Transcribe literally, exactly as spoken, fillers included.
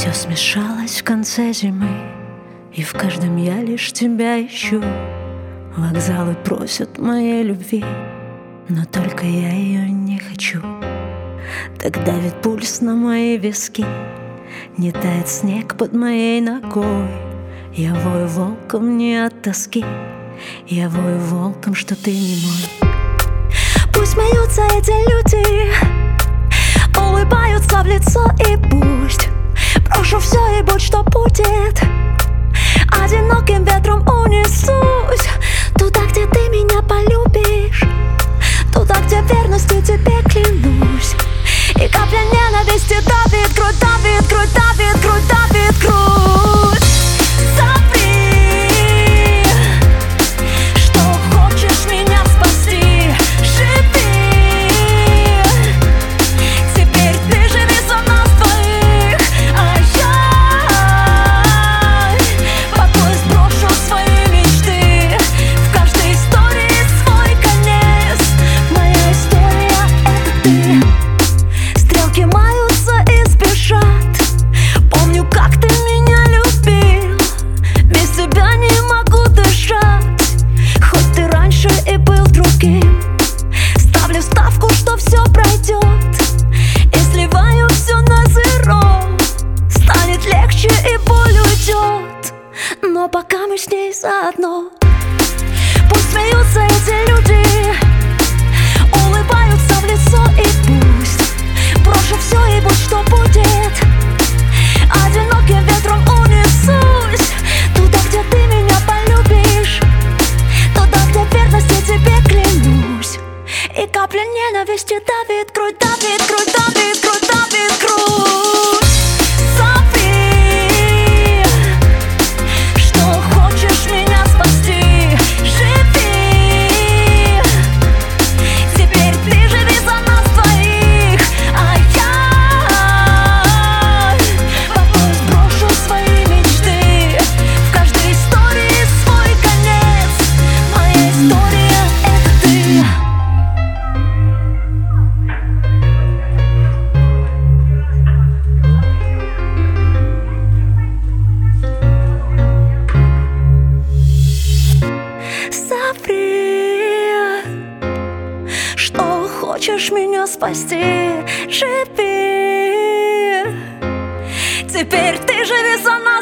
Все смешалось в конце зимы, и в каждом я лишь тебя ищу. Вокзалы просят моей любви, но только я ее не хочу. Так давит пульс на мои виски, не тает снег под моей ногой. Я вою волком не от тоски, я вою волком, что ты не мой. Пусть смеются эти люди, улыбаются в лицо, и пусть брошу все и будь что будет, одиноким ветром унесусь туда, где ты меня полюбишь, туда, где верностью тебе клянусь. И капля ненависти давит грудь, давит грудь, давит грудь, давит грудь. Соври, что хочешь меня спасти, живи. Теперь ты живи со мной в твоих, а я покой сброшу свои мечты. В каждой истории свой конец, моя история — это ты. Стрелки маются и спешат, помню, как ты меня любил. Без тебя не могу дышать, хоть ты раньше и был другим. Ставлю ставку, что все пройдет, и сливаю все на зеро. Станет легче и боль уйдет, но пока мы с ней заодно. Пусть смеются эти люди, улыбаются в лицо, и пусть брошу все и будь что будет, одиноким ветром унесусь туда, где ты меня полюбишь, туда, где верности тебе клянусь. И капля ненависти давит грудь, давит грудь, давит грудь, давит грудь. Соври, что хочешь меня спасти, живи. Теперь ты живи за нас двоих, а я покой сброшу свои мечты. В каждой истории свой конец, моя история — это ты. Соври, что хочешь меня спасти, живи. Теперь ты живи со мной.